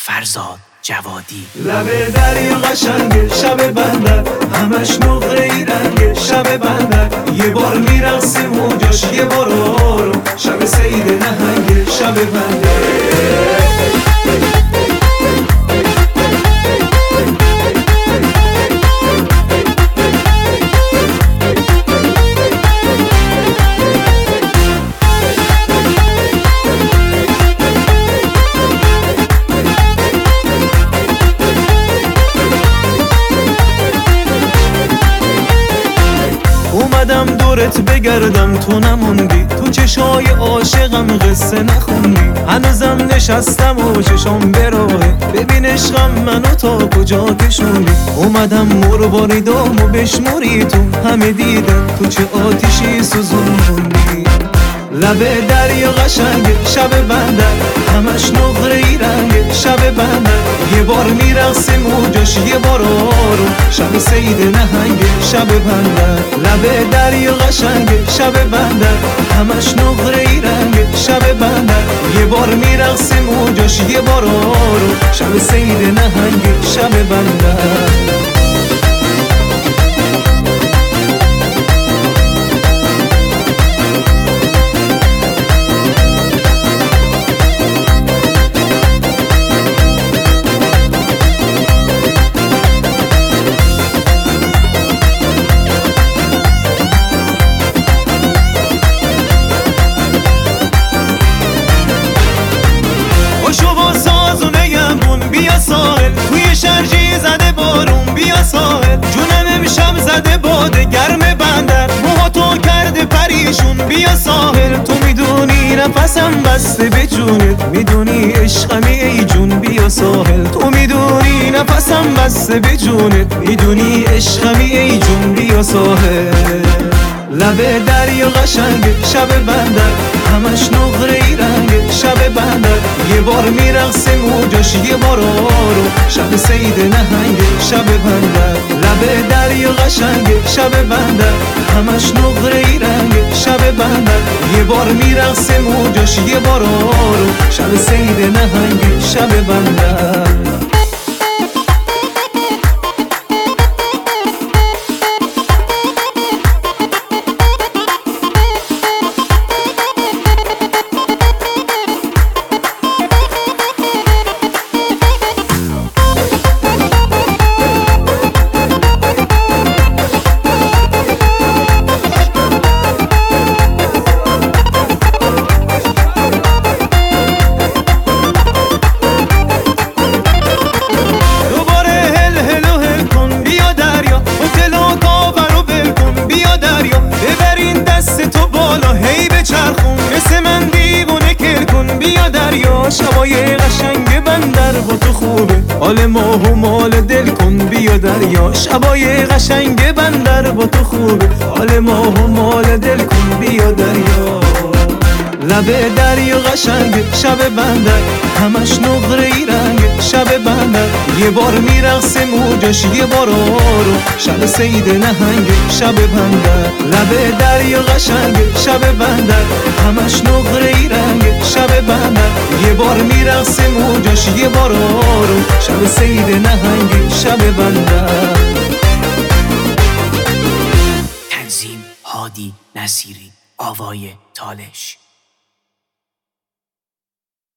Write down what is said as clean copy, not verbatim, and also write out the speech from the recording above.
فرزاد جوادی. لب دریا قشنگه شب بندر، همش نقره ای رنگه شب بندر. یه بار میرقصه موجاش یه بار آروم، شب سید نهنگه شب بندر. اومدم دورت بگردم تو نموندی، تو چشای عاشقم قصه نخوندی. هنوزم نشستم و چشام براهه، ببین عشقم منو تا کجا کشوندی. اومدم مرواریدامو بشموری، تو همه دیدن تو چه آتیشی سوزوندی. لب دریا قشنگه شب بندر، همش نقره ای رنگه شب بندر. یه بار میرقصه موجاش یه بار آروم، شب سید نهنگه شب بندر. لب دریا قشنگه شب بندر، همش نقره ای رنگه شب بندر. یه بار میرقصه موجاش یه بار آروم، شب سید نهنگه شب بندر. بیا ساحل توی شرجی زده بارون، بیا ساحل جونم امشب زده باده گرم بندر. موهاتو کرده پریشون بیا ساحل، تو میدونی نفسم بسته به جونت، میدونی عشقمی ای جون بیا ساحل. تو میدونی نفسم بسته به جونت، میدونی عشقمی ای جون بیا ساحل. لب دریا قشنگه شب بندر، همش نقره ای رنگه شب بندر. یه بار میرقصه موجاش یه بار آروم، شب سید نهنگه شب بندر. لب دریا قشنگه شب بندر، همش نقره ای رنگه شب بندر. یه بار میرقصه موجاش یه بار آروم، شب سید نهنگه شب بندر. بیا دریا شبای قشنگ بندر با تو خوبه، حال ماه و مال دل کن. بیا دریا شبای قشنگ بندر با تو خوبه، حال ماه و مال دل کن. بیا دریا لب دریا قشنگه شب بندر، همش نقره ای رنگه شب بندر. یه بار میرقصه موجاش یه بار آروم، شب سید نهنگه شب بندر. لب دریا قشنگه شب بندر، همش نقره ای رنگه شب بندر. یه بار میرقصه موجاش یه بار آروم، شب سید نهنگه شب بندر. تنظیم هادی نصیری، آوای تالش.